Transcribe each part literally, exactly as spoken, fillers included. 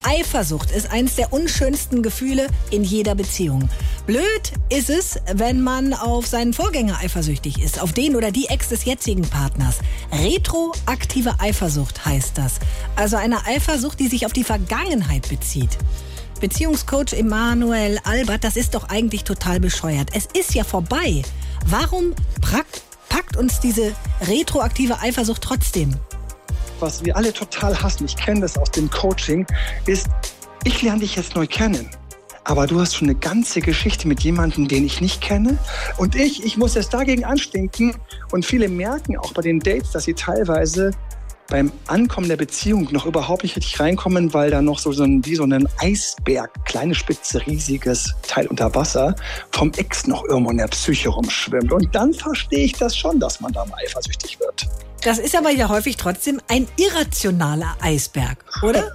Eifersucht ist eines der unschönsten Gefühle in jeder Beziehung. Blöd ist es, wenn man auf seinen Vorgänger eifersüchtig ist, auf den oder die Ex des jetzigen Partners. Retroaktive Eifersucht heißt das. Also eine Eifersucht, die sich auf die Vergangenheit bezieht. Beziehungscoach Emanuel Albert, das ist doch eigentlich total bescheuert. Es ist ja vorbei. Warum packt, packt uns diese retroaktive Eifersucht trotzdem? Was wir alle total hassen, ich kenne das aus dem Coaching, ist, ich lerne dich jetzt neu kennen. Aber du hast schon eine ganze Geschichte mit jemandem, den ich nicht kenne. Und ich, ich muss jetzt dagegen anstinken. Und viele merken auch bei den Dates, dass sie teilweise beim Ankommen der Beziehung noch überhaupt nicht richtig reinkommen, weil da noch so, so ein, wie so ein Eisberg, kleine Spitze, riesiges Teil unter Wasser, vom Ex noch irgendwo in der Psyche rumschwimmt. Und dann verstehe ich das schon, dass man da mal eifersüchtig wird. Das ist aber ja häufig trotzdem ein irrationaler Eisberg, oder?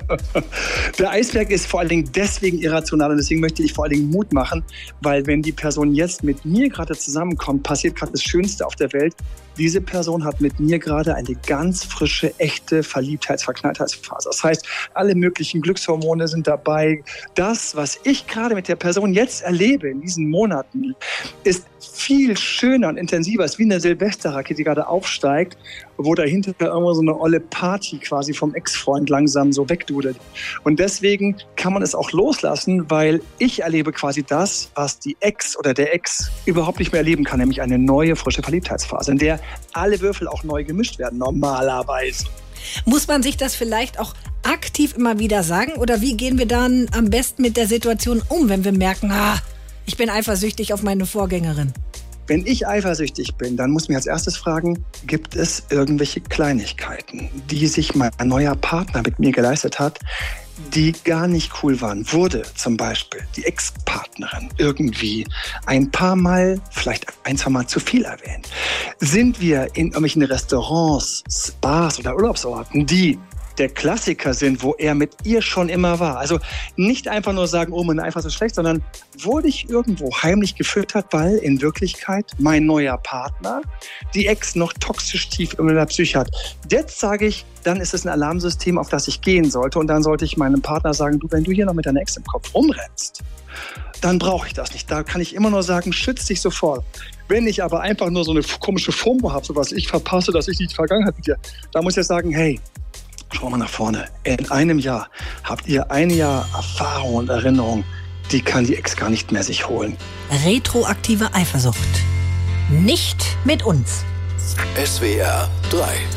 Der Eisberg ist vor allen Dingen deswegen irrational und deswegen möchte ich vor allen Dingen Mut machen, weil wenn die Person jetzt mit mir gerade zusammenkommt, passiert gerade das Schönste auf der Welt. Diese Person hat mit mir gerade eine ganz frische, echte Verliebtheits-, Verknalltheitsphase. Das heißt, alle möglichen Glückshormone sind dabei. Das, was ich gerade mit der Person jetzt erlebe in diesen Monaten, ist viel schöner und intensiver. Es ist wie eine Silvesterrakete, die gerade aufsteigt, wo dahinter irgendwo so eine olle Party quasi vom Ex-Freund langsam so wegdudelt. Und deswegen kann man es auch loslassen, weil ich erlebe quasi das, was die Ex oder der Ex überhaupt nicht mehr erleben kann, nämlich eine neue, frische Verliebtheitsphase, in der alle Würfel auch neu gemischt werden, normalerweise. Muss man sich das vielleicht auch aktiv immer wieder sagen? Oder wie gehen wir dann am besten mit der Situation um, wenn wir merken, ah, ich bin eifersüchtig auf meine Vorgängerin? Wenn ich eifersüchtig bin, dann muss ich mich als erstes fragen, gibt es irgendwelche Kleinigkeiten, die sich mein neuer Partner mit mir geleistet hat, die gar nicht cool waren? Wurde zum Beispiel die Ex-Partnerin irgendwie ein paar Mal, vielleicht ein, zwei Mal zu viel erwähnt? Sind wir in irgendwelchen Restaurants, Spas oder Urlaubsorten, die der Klassiker sind, wo er mit ihr schon immer war? Also nicht einfach nur sagen, oh, meine Eifersucht ist schlecht, sondern wurde ich irgendwo heimlich gefüttert, weil in Wirklichkeit mein neuer Partner die Ex noch toxisch tief in der Psyche hat. Jetzt sage ich, dann ist es ein Alarmsystem, auf das ich gehen sollte. Und dann sollte ich meinem Partner sagen, du, wenn du hier noch mit deiner Ex im Kopf rumrennst, dann brauche ich das nicht. Da kann ich immer nur sagen, schütz dich sofort. Wenn ich aber einfach nur so eine komische FOMO habe, so was ich verpasse, dass ich die Vergangenheit mit dir, da muss ich sagen, hey, schau mal nach vorne. In einem Jahr habt ihr ein Jahr Erfahrung und Erinnerung, die kann die Ex gar nicht mehr sich holen. Retroaktive Eifersucht. Nicht mit uns. S W R drei